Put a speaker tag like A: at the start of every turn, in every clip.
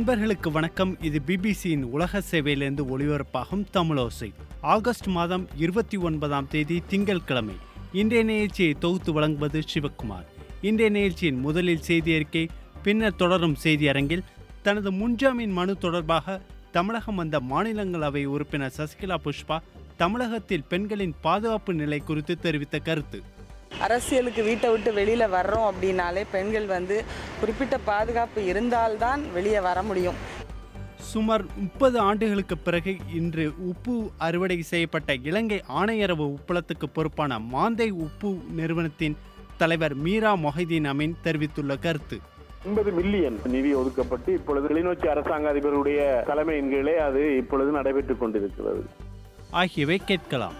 A: நண்பர்களுக்கு வணக்கம். இது பிபிசியின் உலக சேவையிலிருந்து ஒளிபரப்பாகும் தமிழோசை. ஆகஸ்ட் மாதம் 29ஆம் தேதி திங்கட்கிழமை. இன்றைய நிகழ்ச்சியை தொகுத்து வழங்குவது சிவக்குமார். இன்றைய நிகழ்ச்சியின் முதலில் செய்தி அறிக்கை, பின்னர் தொடரும் செய்தி அரங்கில் தனது முன்ஜாமீன் மனு தொடர்பாக தமிழகம் வந்த மாநிலங்களவை உறுப்பினர் சசிகலா புஷ்பா தமிழகத்தில் பெண்களின் பாதுகாப்பு நிலை குறித்து தெரிவித்த கருத்து.
B: அரசியலுக்கு வீட்டை விட்டு வெளியில் வர்றோம் அப்படின்னாலே பெண்கள் குறிப்பிட்ட பாதுகாப்பு இருந்தால்தான் வெளியே வர முடியும்.
A: சுமார் 30 ஆண்டுகளுக்கு பிறகு இன்று உப்பு அறுவடை செய்யப்பட்ட இலங்கை ஆணையரவு உப்பளத்துக்கு பொறுப்பான மாந்தை உப்பு நிறுவனத்தின் தலைவர் மீரா மொஹிதீன் அமீன் தெரிவித்துள்ள கருத்து.
C: 50 மில்லியன் நிதி ஒதுக்கப்பட்டு இப்பொழுது கிளிநொச்சி அரசாங்க அதிபருடைய தலைமையின் கீழே அது இப்பொழுது நடைபெற்றுக் கொண்டிருக்கிறது
A: ஆகியவை கேட்கலாம்.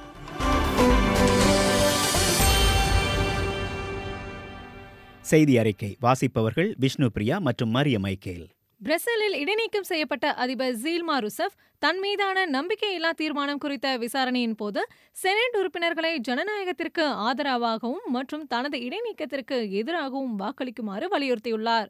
D: செய்தி அறிக்கை வாசிப்பவர்கள் விஷ்ணு பிரியா மற்றும் மரிய மைக்கேல்.
E: பிரேசிலில் இடைநீக்கம் செய்யப்பட்ட அதிபர் ஜீல்மா ருசெஃப் தன் மீதான நம்பிக்கையில்லா தீர்மானம் குறித்த விசாரணையின் போது செனட் உறுப்பினர்களை ஜனநாயகத்திற்கு ஆதரவாகவும் மற்றும் தனது இடைநீக்கத்திற்கு எதிராகவும் வாக்களிக்குமாறு வலியுறுத்தியுள்ளார்.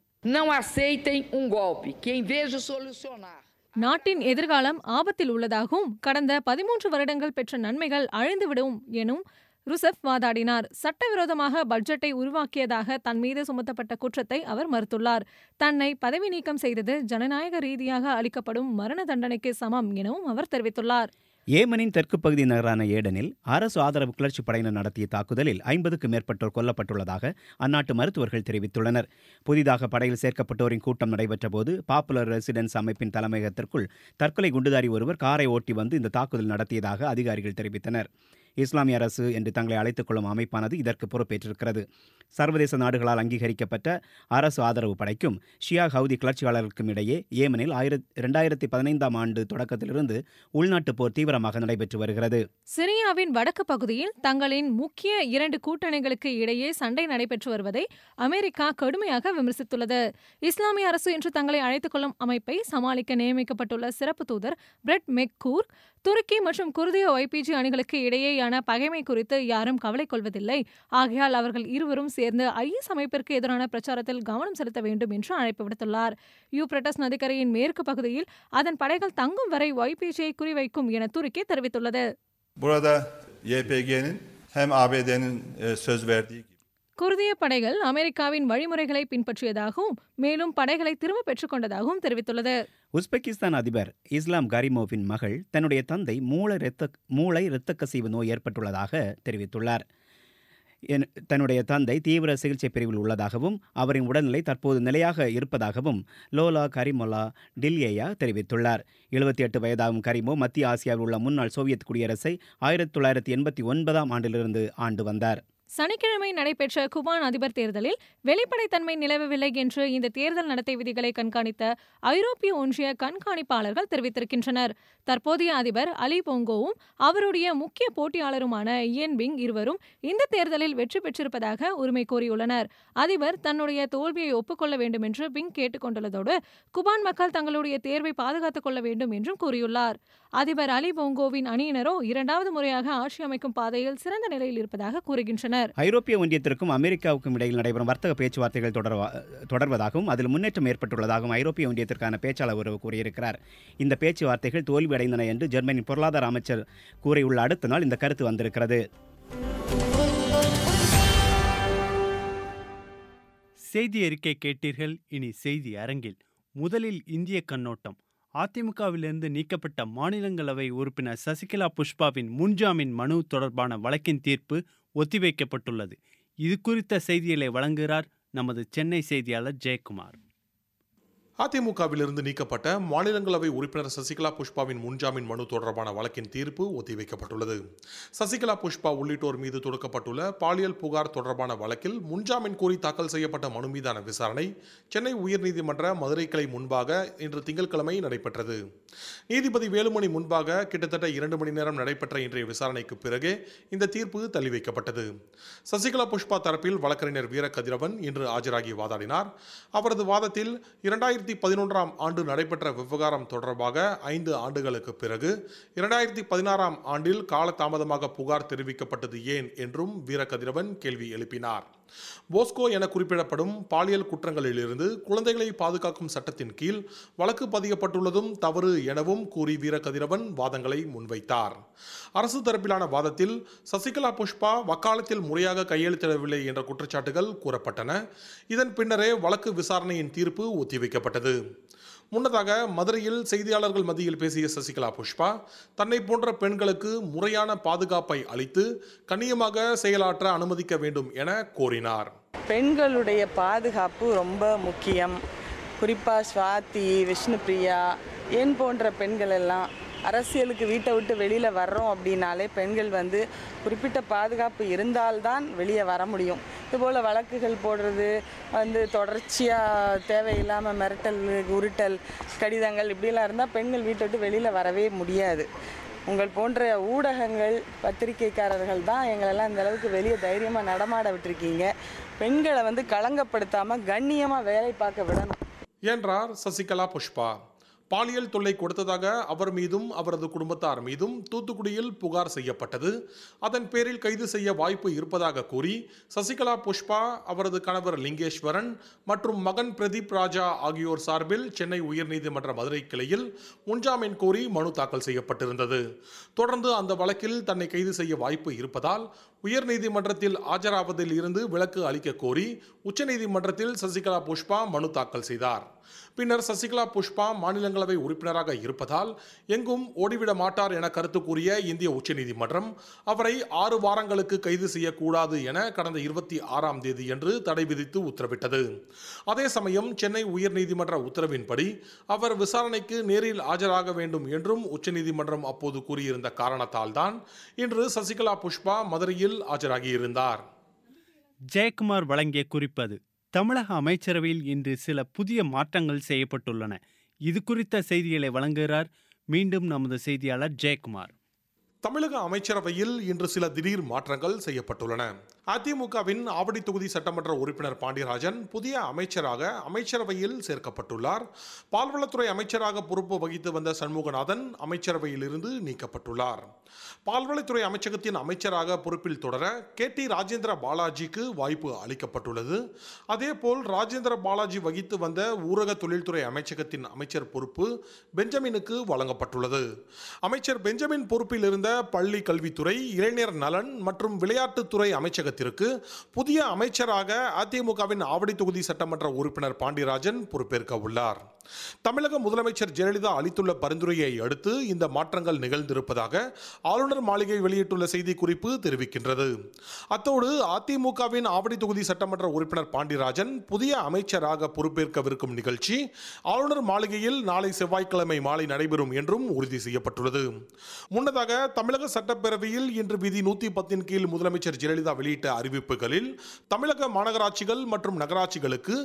E: நாட்டின் எதிர்காலம் ஆபத்தில் உள்ளதாகவும் கடந்த 13 வருடங்கள் பெற்ற நன்மைகள் அழிந்துவிடும் எனும் ருசெஃப் வாதாடினார். சட்டவிரோதமாக பட்ஜெட்டை உருவாக்கியதாக தன் மீது சுமத்தப்பட்ட குற்றத்தை அவர் மறுத்துள்ளார். தன்னை பதவி நீக்கம் செய்தது ஜனநாயக ரீதியாக அளிக்கப்படும் மரண தண்டனைக்கு சமம் எனவும் அவர் தெரிவித்துள்ளார்.
D: ஏமனின் தெற்கு பகுதி நகரான ஏடனில் அரசு ஆதரவு கிளர்ச்சி படையினர் நடத்திய தாக்குதலில் 50க்கும் மேற்பட்டோர் கொல்லப்பட்டுள்ளதாக அந்நாட்டு மருத்துவர்கள் தெரிவித்துள்ளனர். புதிதாக படையில் சேர்க்கப்பட்டோரின் கூட்டம் நடைபெற்ற போது பாப்புலர் ரெசிடென்ஸ் அமைப்பின் தலைமையகத்திற்குள் தற்கொலை குண்டுதாரி ஒருவர் காரை ஓட்டி வந்து இந்த தாக்குதல் நடத்தியதாக அதிகாரிகள் தெரிவித்தனர். இஸ்லாமிய அரசு என்று தங்களை அழைத்துக் கொள்ளும் அமைப்பானது இதற்கு பொறுப்பேற்றிருக்கிறது. சர்வதேச நாடுகளால் அங்கீகரிக்கப்பட்ட அரசு ஆதரவு படைக்கும் ஷியா ஹவுதி கிளர்ச்சியாளர்களுக்கும் இடையே ஏமனில் 2015ஆம் ஆண்டு தொடக்கத்திலிருந்து உள்நாட்டு போர் தீவிரமாக நடைபெற்று வருகிறது.
E: சிரியாவின் வடக்கு பகுதியில் தங்களின் முக்கிய 2 கூட்டணிகளுக்கு இடையே சண்டை நடைபெற்று வருவதை அமெரிக்கா கடுமையாக விமர்சித்துள்ளது. இஸ்லாமிய அரசு என்று தங்களை அழைத்துக் கொள்ளும் அமைப்பை சமாளிக்க நியமிக்கப்பட்டுள்ள சிறப்பு தூதர் பிரெட் மெக்கூர் துருக்கி மற்றும் குர்திய YPG அணிகளுக்கு இடையேயான பகைமை குறித்து யாரும் கவலை கொள்வதில்லை, ஆகையால் அவர்கள் இருவரும் சேர்ந்து IS அமைப்பிற்கு எதிரான பிரச்சாரத்தில் கவனம் செலுத்த வேண்டும் என்று அழைப்பு விடுத்துள்ளார். யூப்ரட்டஸ் நதிக்கரையின் மேற்கு பகுதியில் அதன் படைகள் தங்கும் வரை YPGயை குறிவைக்கும் என துருக்கி தெரிவித்துள்ளது. குர்திய படைகள் அமெரிக்காவின் வழிமுறைகளை பின்பற்றியதாகவும் மேலும் படைகளை திரும்ப பெற்றுக் கொண்டதாகவும் தெரிவித்துள்ளது.
D: உஸ்பெகிஸ்தான் அதிபர் இஸ்லாம் கரிமோவின் மகள் தன்னுடைய தந்தை மூளை இரத்த கசிவு நோய் ஏற்பட்டுள்ளதாக தெரிவித்துள்ளார். தன்னுடைய தந்தை தீவிர சிகிச்சை பிரிவில் உள்ளதாகவும் அவரின் உடல்நிலை தற்போது நிலையாக இருப்பதாகவும் லோலா கரிமொலா டில்யேயா தெரிவித்துள்ளார். 78 வயதாகும் கரிமோ மத்திய ஆசியாவில் உள்ள முன்னாள் சோவியத் குடியரசை 1989ஆம் ஆண்டிலிருந்து ஆண்டு வந்தார்.
E: சனிக்கிழமை நடைபெற்ற குபான் அதிபர் தேர்தலில் வெளிப்படைத்தன்மை நிலவவில்லை என்று இந்த தேர்தல் நடத்தை விதிகளை கண்காணித்த ஐரோப்பிய ஒன்றிய கண்காணிப்பாளர்கள் தெரிவித்திருக்கின்றனர். தற்போதைய அதிபர் அலி போங்கோவும் அவருடைய முக்கிய போட்டியாளருமான இயன் பிங் இருவரும் இந்த தேர்தலில் வெற்றி பெற்றிருப்பதாக உரிமை கோரியுள்ளனர். அதிபர் தன்னுடைய தோல்வியை ஒப்புக்கொள்ள வேண்டும் என்று பிங் கேட்டுக் கொண்டுள்ளதோடு குபான் மக்கள் தங்களுடைய தேர்வை பாதுகாத்துக் கொள்ள வேண்டும் என்றும் கூறியுள்ளார். அதிபர் அலி போங்கோவின் அணியினரோ 2வது முறையாக ஆட்சி அமைக்கும் பாதையில் சிறந்த நிலையில் இருப்பதாக கூறுகின்றனர்.
D: ஐரோப்பிய ஒன்றியத்திற்கும் அமெரிக்காவுக்கும் இடையில் நடைபெறும் வர்த்தக பேச்சுவார்த்தைகள் தொடர்வதாகவும் அதில் முன்னேற்றம் ஏற்பட்டுள்ளதாகவும் ஐரோப்பிய ஒன்றியத்திற்கான பேச்சாளர் ஒருவர் கூறியிருக்கிறார். இந்த பேச்சுவார்த்தைகள் தோல்வியடைந்தன என்று ஜெர்மனியின் பொருளாதார அமைச்சர் கூறியுள்ள அடுத்த நாள் இந்த கருத்து வந்திருக்கிறது.
A: செய்தி அறிக்கை கேட்டீர்கள். இனி செய்தி அரங்கில் முதலில் இந்திய கண்ணோட்டம். அதிமுகவிலிருந்து நீக்கப்பட்ட மாநிலங்களவை உறுப்பினர் சசிகலா புஷ்பாவின் முன்ஜாமீன் மனு தொடர்பான வழக்கின் தீர்ப்பு ஒத்திவைக்கப்பட்டுள்ளது. இது குறித்த செய்திகளை வழங்குகிறார் நமது சென்னை செய்தியாளர் ஜெயக்குமார்.
F: அதிமுகவிலிருந்து நீக்கப்பட்ட மாநிலங்களவை உறுப்பினர் சசிகலா புஷ்பாவின் முன்ஜாமீன் மனு தொடர்பான வழக்கின் தீர்ப்பு ஒத்திவைக்கப்பட்டுள்ளது. சசிகலா புஷ்பா உள்ளிட்டோர் மீது தொடுக்கப்பட்டுள்ள பாலியல் புகார் தொடர்பான வழக்கில் முன்ஜாமீன் கோரி தாக்கல் செய்யப்பட்ட மனு மீதான விசாரணை சென்னை உயர்நீதிமன்ற மதுரை கிளை முன்பாக இன்று திங்கட்கிழமை நடைபெற்றது. நீதிபதி வேலுமணி முன்பாக கிட்டத்தட்ட 2 மணி நேரம் நடைபெற்ற இன்றைய விசாரணைக்கு பிறகே இந்த தீர்ப்பு தள்ளி வைக்கப்பட்டது. சசிகலா புஷ்பா தரப்பில் வழக்கறிஞர் வீரகதிரவன் இன்று ஆஜராகி வாதாடினார். அவரது வாதத்தில் 2011ஆம் ஆண்டு நடைபெற்ற விவகாரம் தொடர்பாக 5 ஆண்டுகளுக்கு பிறகு 2016ஆம் ஆண்டில் காலதாமதமாக புகார் தெரிவிக்கப்பட்டது ஏன் என்றும் வீரகதிரவன் கேள்வி எழுப்பினார். போஸ்கோ என குறிப்பிடப்படும் பாலியல் குற்றங்களிலிருந்து குழந்தைகளை பாதுகாக்கும் சட்டத்தின் கீழ் வழக்கு பதியப்பட்டுள்ளதும் தவறு எனவும் கூறி வீரகதிரவன் வாதங்களை முன்வைத்தார். அரசு தரப்பிலான வாதத்தில் சசிகலா புஷ்பா வக்காலத்தில் முறையாக கையெழுத்திடவில்லை என்ற குற்றச்சாட்டுகள் கூறப்பட்டன. இதன் பின்னரே வழக்கு விசாரணையின் தீர்ப்பு ஒத்திவைக்கப்பட்டது. முன்னதாக மதுரையில் செய்தியாளர்கள் மத்தியில் பேசிய சசிகலா புஷ்பா தன்னை போன்ற பெண்களுக்கு முறையான பாதுகாப்பை அளித்து கண்ணியமாக செயலாற்ற அனுமதிக்க வேண்டும் என கோரினார்.
B: பெண்களுடைய பாதுகாப்பு ரொம்ப முக்கியம். குறிப்பாக ஸ்வாதி, விஷ்ணுபிரியா ஏன் போன்ற பெண்கள் எல்லாம் அரசியலுக்கு வீட்டை விட்டு வெளியில் வர்றோம் அப்படின்னாலே பெண்கள் வந்து குறிப்பிட்ட பாதுகாப்பு இருந்தால்தான் வெளியே வர முடியும். இதுபோல் வழக்குகள் போடுறது வந்து தொடர்ச்சியாக தேவையில்லாமல் மிரட்டல், உருட்டல், கடிதங்கள் இப்படிலாம் இருந்தால் பெண்கள் வீட்டை விட்டு வெளியில் வரவே முடியாது. உங்கள் போன்ற ஊடகங்கள், பத்திரிகைக்காரர்கள் தான் எங்களெல்லாம் இந்த அளவுக்கு வெளியே தைரியமாக நடமாட விட்டுருக்கீங்க. பெண்களை வந்து களங்கப்படுத்தாமல் கண்ணியமாக வேலை பார்க்க விடணும்
F: என்றார் சசிகலா புஷ்பா. பாலியல் தொல்லை கொடுத்ததாக அவர் மீதும் அவரது குடும்பத்தார் மீதும் தூத்துக்குடியில் புகார் செய்யப்பட்டது. அதன் பேரில் கைது செய்ய வாய்ப்பு இருப்பதாக கூறி சசிகலா புஷ்பா, அவரது கணவர் லிங்கேஸ்வரன் மற்றும் மகன் பிரதீப் ராஜா ஆகியோர் சார்பில் சென்னை உயர்நீதிமன்ற மதுரை கிளையில் முன்ஜாமீன் கோரி மனு தாக்கல் செய்யப்பட்டிருந்தது. தொடர்ந்து அந்த வழக்கில் தன்னை கைது செய்ய வாய்ப்பு இருப்பதால் உயர்நீதிமன்றத்தில் ஆஜராவதில் இருந்து விலக்கு அளிக்க கோரி உச்சநீதிமன்றத்தில் சசிகலா புஷ்பா மனு தாக்கல் செய்தார். பின்னர் சசிகலா புஷ்பா மாநிலங்களவை உறுப்பினராக இருப்பதால் எங்கும் ஓடிவிட மாட்டார் என கருத்து கூறிய இந்திய உச்சநீதிமன்றம் அவரை 6 வாரங்களுக்கு கைது செய்யக்கூடாது என கடந்த 26ஆம் தேதியன்று தடை விதித்து உத்தரவிட்டது. அதே சமயம் சென்னை உயர்நீதிமன்ற உத்தரவின்படி அவர் விசாரணைக்கு நேரில் ஆஜராக வேண்டும் என்றும் உச்சநீதிமன்றம் அப்போது கூறியிருந்த காரணத்தால் தான் இன்று சசிகலா புஷ்பா மதுரையில் ஆஜராகியிருந்தார்.
A: ஜெயக்குமார் வழங்கிய குறிப்பது. தமிழக அமைச்சரவையில் இன்று சில புதிய மாற்றங்கள் செய்யப்பட்டுள்ளன. இது குறித்த செய்திகளை வழங்குகிறார் மீண்டும் நமது செய்தியாளர் ஜெயக்குமார்.
F: தமிழக அமைச்சரவையில் இன்று சில திடீர் மாற்றங்கள் செய்யப்பட்டுள்ளன. அதிமுகவின் ஆவடி தொகுதி சட்டமன்ற உறுப்பினர் பாண்டியராஜன் புதிய அமைச்சராக அமைச்சரவையில் சேர்க்கப்பட்டுள்ளார். பால்வளத்துறை அமைச்சராக பொறுப்பு வகித்து வந்த சண்முகநாதன் அமைச்சரவையில் இருந்து நீக்கப்பட்டுள்ளார். பால்வளத்துறை அமைச்சகத்தின் அமைச்சராக பொறுப்பில் தொடர KT ராஜேந்திர பாலாஜிக்கு வாய்ப்பு அளிக்கப்பட்டுள்ளது. அதேபோல் ராஜேந்திர பாலாஜி வகித்து வந்த ஊரக தொழில்துறை அமைச்சகத்தின் அமைச்சர் பொறுப்பு பெஞ்சமினுக்கு வழங்கப்பட்டுள்ளது. அமைச்சர் பெஞ்சமின் பொறுப்பில் இருந்த பள்ளி கல்வித்துறை, இளைஞர் நலன் மற்றும் விளையாட்டுத்துறை அமைச்சகத்திற்கு புதிய அமைச்சராக அதிமுகவின் ஆவடி தொகுதி சட்டமன்ற உறுப்பினர் பாண்டியராஜன் பொறுப்பேற்க உள்ளார். தமிழக முதலமைச்சர் ஜெயலலிதா அளித்துள்ள பரிந்துரையை அடுத்து இந்த மாற்றங்கள் நிகழ்ந்திருப்பதாக ஆளுநர் மாளிகை வெளியிட்டுள்ள செய்திக்குறிப்பு தெரிவிக்கின்றது. அத்தோடு அதிமுகவின் ஆவடி தொகுதி சட்டமன்ற உறுப்பினர் பாண்டியராஜன் புதிய அமைச்சராக பொறுப்பேற்கவிருக்கும் நிகழ்ச்சி ஆளுநர் மாளிகையில் நாளை செவ்வாய்க்கிழமை மாலை நடைபெறும் என்றும் உறுதி செய்யப்பட்டுள்ளது. முன்னதாக தமிழக சட்டப்பேரவையில் இன்று விதி 110 கீழ் முதலமைச்சர் ஜெயலலிதா வெளியிட்ட அறிவிப்புகளில் தமிழக மாநகராட்சிகள் மற்றும் நகராட்சிகளுக்கு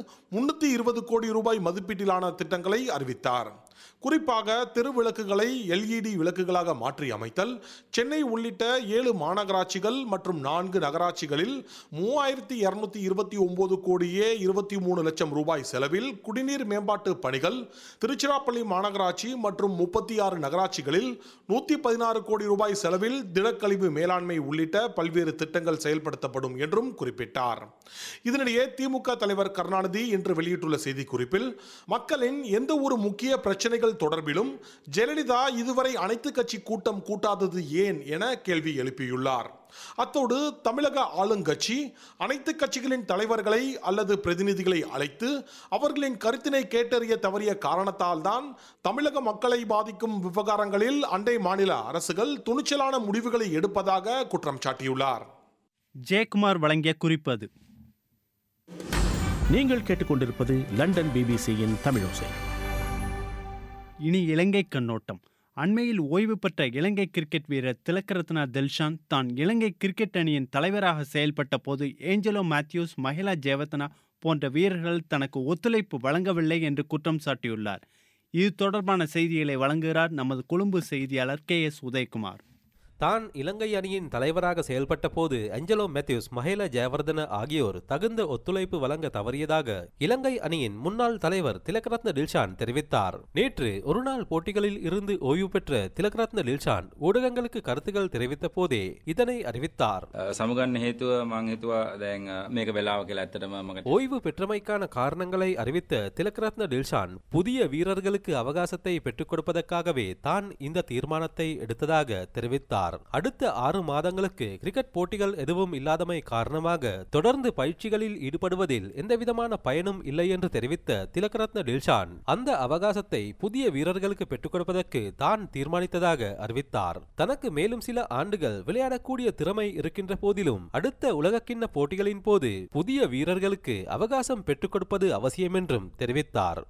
F: 320 கோடி ரூபாய் மதிப்பீட்டிலான திட்டங்களை அறிவித்தார். குறிப்பாக தெருவிளக்குகளை LED விளக்குகளாக மாற்றி அமைத்தல், சென்னை உள்ளிட்ட 7 மாநகராட்சிகள் மற்றும் 4 நகராட்சிகளில் 3229 கோடியே 23 லட்சம் ரூபாய் செலவில் குடிநீர் மேம்பாட்டு பணிகள், திருச்சிராப்பள்ளி மாநகராட்சி மற்றும் 36 நகராட்சிகளில் 116 கோடி ரூபாய் செலவில் திடக்கழிவு மேலாண்மை உள்ளிட்ட பல்வேறு திட்டங்கள் செயல்படுத்தப்படும் என்றும் குறிப்பிட்டார். இதனிடையே திமுக தலைவர் கருணாநிதி இன்று வெளியிட்டுள்ள செய்திக்குறிப்பில் மக்களின் எந்த ஒரு முக்கிய பிரச்சனைகள் தொடர்பிலும் ஜெயலலிதா இதுவரை அனைத்து கட்சி கூட்டம் கூட்டாதது ஏன் என கேள்வி எழுப்பியுள்ளார். அத்தோடு தமிழக ஆளுங்கட்சி அனைத்து கட்சிகளின் தலைவர்களை அல்லது பிரதிநிதிகளை அழைத்து அவர்களின் கருத்தினை கேட்டறிய தவறிய காரணத்தால் தான் தமிழக மக்களை பாதிக்கும் விவகாரங்களில் அண்டை மாநில அரசுகள் துணிச்சலான முடிவுகளை எடுப்பதாக குற்றம் சாட்டியுள்ளார்.
A: ஜெயக்குமார் வழங்கிய குறிப்பது.
G: நீங்கள் கேட்டுக்கொண்டிருப்பது லண்டன் பிபிசியின் தமிழோசை.
A: இனி இலங்கை கண்ணோட்டம். அண்மையில் ஓய்வு பெற்ற இலங்கை கிரிக்கெட் வீரர் திலக்கரத்னா தில்ஷான் தான் இலங்கை கிரிக்கெட் அணியின் தலைவராக செயல்பட்ட போது ஏஞ்சலோ மேத்யூஸ், மஹிலா ஜெயவர்தனா போன்ற வீரர்கள் தனக்கு ஒத்துழைப்பு வழங்கவில்லை என்று குற்றம் சாட்டியுள்ளார். இது தொடர்பான செய்திகளை வழங்குகிறார் நமது கொழும்பு செய்தியாளர் KS உதயகுமார்.
H: தான் இலங்கை அணியின் தலைவராக செயல்பட்ட போது அஞ்சலோ மேத்யூஸ், மஹேல ஜெயவர்தன ஆகியோர் தகுந்த ஒத்துழைப்பு வழங்க தவறியதாக இலங்கை அணியின் முன்னாள் தலைவர் திலகரத்ன டில்ஷான் தெரிவித்தார். நேற்று ஒருநாள் போட்டிகளில் இருந்து ஓய்வு பெற்ற திலகரத்ன டில்ஷான் ஊடகங்களுக்கு கருத்துக்கள் தெரிவித்த போதே இதனை அறிவித்தார். ஓய்வு பெற்றமைக்கான காரணங்களை அறிவித்த திலகரத்ன டில்ஷான் புதிய வீரர்களுக்கு அவகாசத்தை பெற்றுக் கொடுப்பதற்காகவே தான் இந்த தீர்மானத்தை எடுத்ததாக தெரிவித்தார். அடுத்த 6 மாதங்களுக்கு கிரிக்கெட் போட்டிகள் எதுவும் இல்லாதமை காரணமாக தொடர்ந்து பயிற்சிகளில் ஈடுபடுவதில் எந்தவிதமான பயனும் இல்லை என்று தெரிவித்த திலகரத்ன டில்ஷான் அந்த அவகாசத்தை புதிய வீரர்களுக்கு பெற்றுக் கொடுப்பதற்கு தான் தீர்மானித்ததாக அறிவித்தார். தனக்கு மேலும் சில ஆண்டுகள் விளையாடக்கூடிய திறமை இருக்கின்ற போதிலும் அடுத்த உலகக்கிண்ண போட்டிகளின் போது புதிய வீரர்களுக்கு அவகாசம் பெற்றுக் கொடுப்பது அவசியம் என்றும் தெரிவித்தார்.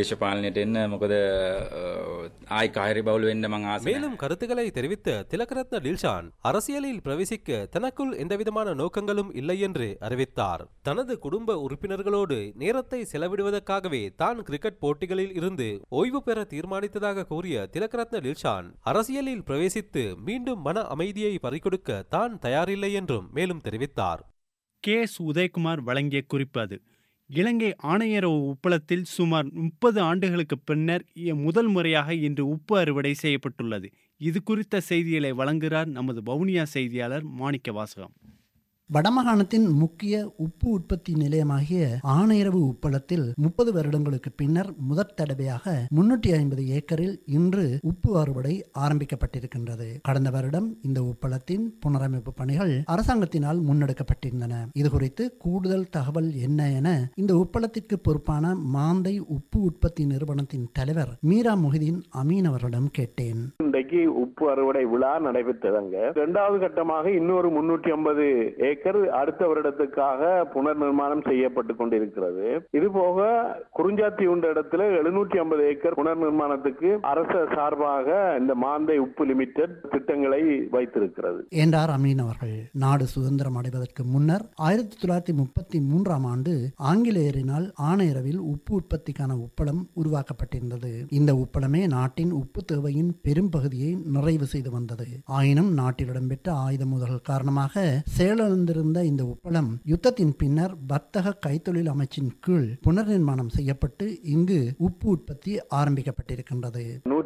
H: மேலும் கருத்துக்களை தெரிவித்த திலகரத்ன டில்ஷான் அரசியலில் பிரவேசிக்க தனக்குள் எந்தவிதமான நோக்கங்களும் இல்லை என்று அறிவித்தார். தனது குடும்ப உறுப்பினர்களோடு நேரத்தை செலவிடுவதற்காகவே தான் கிரிக்கெட் போட்டிகளில் இருந்து ஓய்வு பெற தீர்மானித்ததாக கூறிய திலகரத்ன டில்ஷான் அரசியலில் பிரவேசித்து மீண்டும் மன அமைதியை பறிகொடுக்க தான் தயாரில்லை என்றும் மேலும் தெரிவித்தார்.
A: எஸ். உதயகுமார் வழங்கிய குறிப்பு அது. இலங்கை ஆணையரவு உப்பளத்தில் சுமார் 30 ஆண்டுகளுக்கு பின்னர் முதல் முறையாக இன்று உப்பு அறுவடை செய்யப்பட்டுள்ளது. இது குறித்த செய்திகளை வழங்குகிறார் நமது வவுனியா செய்தியாளர் மாணிக்க வாசகம்.
I: வடமாகாணத்தின் முக்கிய உப்பு உற்பத்தி நிலையமாகிய ஆணையரவு உப்பளத்தில் 30 வருடங்களுக்கு பின்னர் முதற் தடவையாக 350 ஏக்கரில் இன்று உப்பு அறுவடை ஆரம்பிக்கப்பட்டிருக்கின்றது. கடந்த வருடம் இந்த உப்பளத்தின் புனரமைப்பு பணிகள் அரசாங்கத்தினால் முன்னெடுக்கப்பட்டிருந்தன. இது குறித்து கூடுதல் தகவல் என்ன என இந்த உப்பளத்திற்கு பொறுப்பான மாந்தை உப்பு உற்பத்தி நிறுவனத்தின் தலைவர் மீரா முஹிதீன் அமீன் அவரிடம் கேட்டேன்.
C: இன்றைக்கு உப்பு அறுவடை விழா நடைபெற்றதங்க. 2வது கட்டமாக இன்னொரு 350 ஏக்கர் அடுத்த வருடத்துக்காக புனர் நிர்மாணம் செய்யப்பட்டு கொண்டிருக்கிறது. இது போக குறிஞ்சாத்தி உண்ட இடத்துல 750 ஏக்கர் புனர் நிர்மாணத்துக்கு அரசு சார்பாக இந்த மாந்தை உப்பு லிமிடெட் திட்டங்களை வைத்திருக்கிறது
I: என்றார் அமீன் அவர்கள். நாடு சுதந்திரம் அடைவதற்கு முன்னர் 1933ஆம் ஆண்டு ஆங்கிலேயரினால் ஆணையரவில் உப்பு உற்பத்திக்கான உப்பளம் உருவாக்கப்பட்டிருந்தது. இந்த உப்பளமே நாட்டின் உப்பு தேவையின் பெரும் பகுதியை நிறைவு செய்து வந்தது. ஆயினும் நாட்டில் இடம்பெற்ற ஆயுத மோதல்கள் காரணமாக செயலிழந்திருந்த இந்த உப்பளம் யுத்தத்தின் பின்னர் வர்த்தக கைத்தொழில் அமைச்சின் கீழ் புனர் நிர்மாணம் செய்யப்பட்டு இங்கு உப்பு உற்பத்தி ஆரம்பிக்கப்பட்டிருக்கின்றது.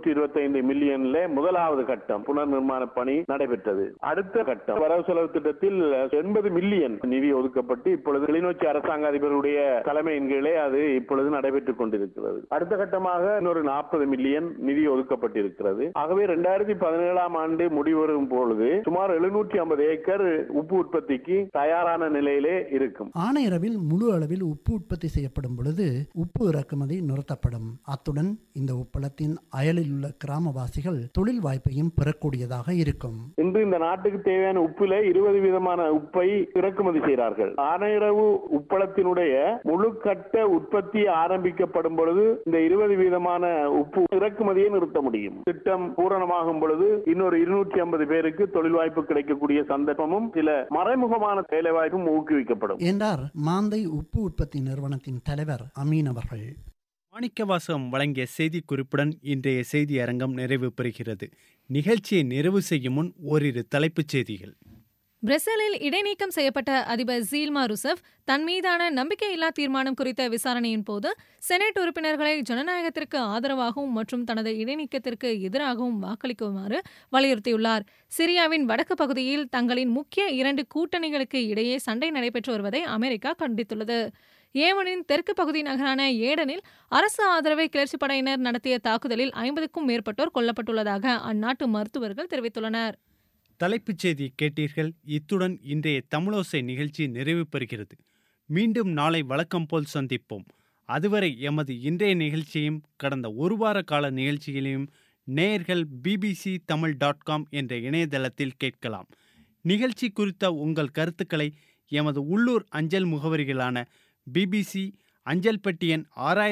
C: 125 மில்லியன்ல முதலாவது கட்டம் புனர் நிர்மாண பணி நடைபெற்றது. அடுத்த கட்டம் வரவு செலவு திட்டத்தில் 80 மில்லியன் நிதி ஒதுக்கப்பட்டு இப்பொழுது கிளிநொச்சி அரசாங்க அதிபருடைய தலைமையின் கீழே அது இப்பொழுது நடைபெற்றுக் கொண்டிருக்கிறது. அடுத்த கட்டமாக இன்னொரு 40 மில்லியன் நிதி ஒதுக்கப்பட்டிருக்கிறது. ஆகவே 2017ஆம் ஆண்டு முடிவரும் பொழுது சுமார் 750 ஏக்கர் உப்பு உற்பத்திக்கு தயாரான நிலையிலே இருக்கும்.
I: ஆணையரவில் முழு அளவில் உப்பு உற்பத்தி செய்யப்படும் பொழுது உப்பு இறக்குமதி நிறுத்தப்படும். அத்துடன் இந்த உப்பளத்தின் அயலில் உள்ள கிராமவாசிகள் தொழில் வாய்ப்பையும் பெறக்கூடியதாக இருக்கும்.
C: இன்று இந்த நாட்டுக்கு தேவையான உப்பில 20 விதமான உப்பை இறக்குமதி செய்கிறார்கள். ஆணையரவு உப்பளத்தினுடைய முழு கட்ட உற்பத்தி ஆரம்பிக்கப்படும் பொழுது இந்த 20 விதமான உப்பு இறக்குமதியை நிறுத்த முடியும். திட்டம் பூரணமாகும் பொழுது இன்னொரு 250 பேருக்கு தொழில் வாய்ப்பு கிடைக்கக்கூடிய சந்தர்ப்பமும் சில மறைமுகமான வேலை வாய்ப்பும் ஊக்குவிக்கப்படும்
I: என்றார் மாந்தை உப்பு உற்பத்தி நிறுவனத்தின் தலைவர் அமீன் அவர்கள்.
A: மாணிக்கவாசகம் வழங்கிய செய்தி குறிப்புடன் இன்றைய செய்தி அரங்கம் நிறைவு பெறுகிறது. நிகழ்ச்சியை நிறைவு செய்யும் முன் ஓரிரு தலைப்புச் செய்திகள்.
E: பிரேசிலில் இடைநீக்கம் செய்யப்பட்ட அதிபர் ஜீல்மா ருசெஃப் தன் மீதான நம்பிக்கையில்லா தீர்மானம் குறித்த விசாரணையின் போது செனட் உறுப்பினர்களை ஜனநாயகத்திற்கு ஆதரவாகவும் மற்றும் தனது இடைநீக்கத்திற்கு எதிராகவும் வாக்களிக்குமாறு வலியுறுத்தியுள்ளார். சிரியாவின் வடக்கு பகுதியில் தங்களின் முக்கிய 2 கூட்டணிகளுக்கு இடையே சண்டை நடைபெற்று வருவதை அமெரிக்கா கண்டித்துள்ளது. ஏமனின் தெற்கு பகுதி நகரான ஏடனில் அரசு ஆதரவை கிளர்ச்சிப் படையினர் நடத்திய தாக்குதலில் 50க்கும் மேற்பட்டோர் கொல்லப்பட்டுள்ளதாக அந்நாட்டு மருத்துவர்கள் தெரிவித்துள்ளனர்.
A: தலைப்புச் செய்தி கேட்டீர்கள். இத்துடன் இன்றைய தமிழோசை நிகழ்ச்சி நிறைவு பெறுகிறது. மீண்டும் நாளை வழக்கம் போல் சந்திப்போம். அதுவரை எமது இன்றைய நிகழ்ச்சியையும் கடந்த ஒரு வார கால நிகழ்ச்சிகளையும் நேயர்கள் bbctamil.com என்ற இணையதளத்தில் கேட்கலாம். நிகழ்ச்சி குறித்த உங்கள் கருத்துக்களை எமது உள்ளூர் அஞ்சல் முகவரிகளான BBC அஞ்சல் பெட்டி எண்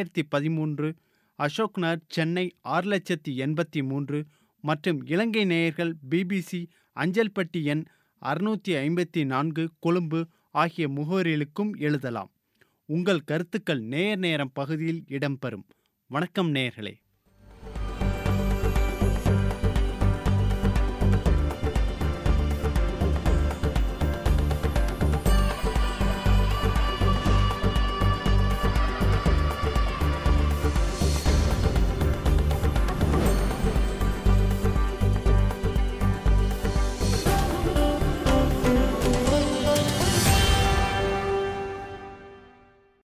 A: 6013, அசோக் நகர், சென்னை 6083 மற்றும் இலங்கை நேயர்கள் BBC அஞ்சல் பெட்டி எண் 654, கொழும்பு ஆகிய முகவரிகளுக்கும் எழுதலாம். உங்கள் கருத்துக்கள் நேயர் நேரம் பகுதியில் இடம்பெறும். வணக்கம் நேயர்களே.